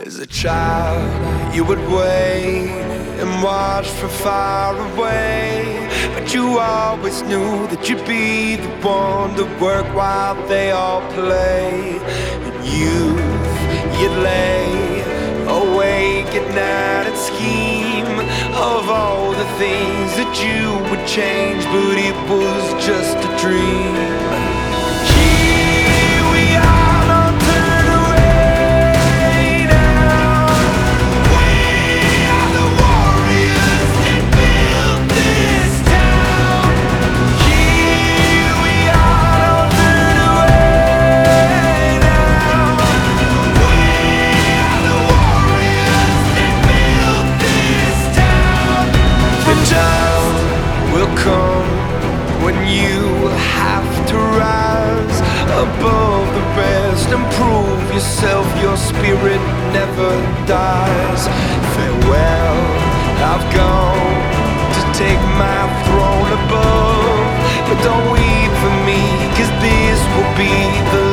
As a child, you would wait and watch from far away, but you always knew that you'd be the one to work while they all play. In youth, you'd lay awake at night and scheme of all the things that you would change, but it was just a dream. Here we are, don't turn away now. We are the warriors that built this town. Here we are, don't turn away now. We are the warriors that built this town. The time will come when you have to rise above the rest and prove yourself. Your spirit never dies. Farewell, I've gone to take my throne above, but don't weep for me, 'cause this will be the